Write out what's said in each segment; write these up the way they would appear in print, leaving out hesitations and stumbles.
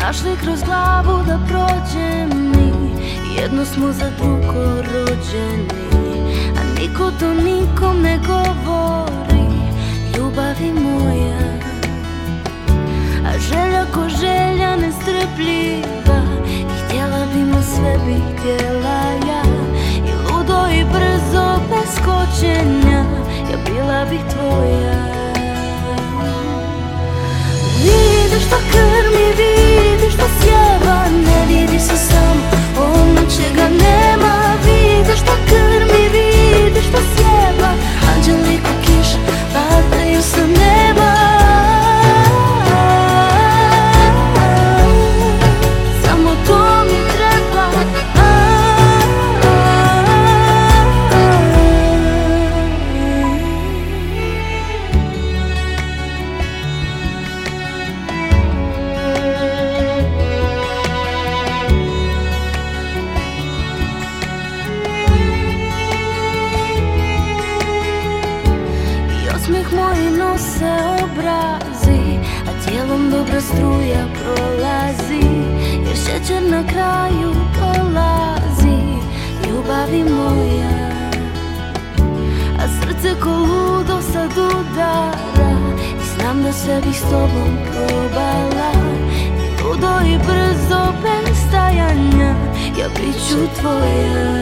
našli kroz glavu da prođem mi. Jedno smo za drugo rođeni, a niko to nikom ne govori. Ljubavi moja, a želja ko želja nestrpljiva. I htjela bi mu sve bi htjela ja, i ludo i brzo bez kočenja, ja bila bih tvoja. Vidiš što krmi, vidiš što sjeva, ne vidi se samo ono čega nema. Vidiš što krmi, vidiš što sjeva, anđeli ko kiša padaju sa neba. Samo to mi treba. Osmijeh moj nose obrazi, a tijelom dobra struja prolazi, jer šećer na kraju polazi. Ljubavi moja, a srce ko ludo sad udara, i znam da sve bih s tobom probala. I ludo i brzo bez stajanja, ja bit ću tvoja.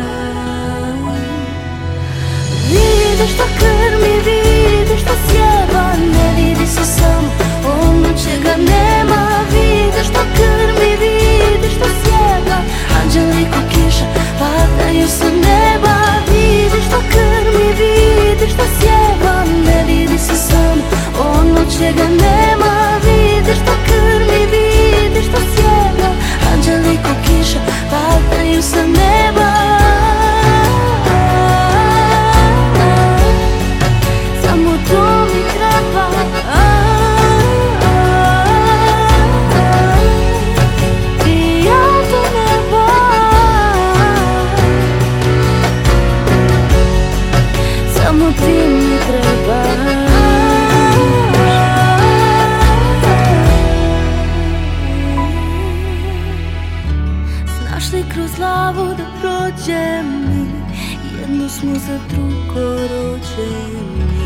Vidiš što krmi, vidiš što sjeva, ne vidi se samo ono čega nema. Vidiš što krmi, vidiš što sjeva, anđeli ko kiša padaju sa neba. Vidiš što krmi, vidiš što sjeva, ne vidi se samo ono čega nema. Vidiš što krmi, vidiš što sjeva, anđeli ko kiša padaju sa neba. To mi treba. I ja do neba. Samo ti mi treba. Znaš li kroz glavu da prođem mi, jedno smo za drugo rođeni.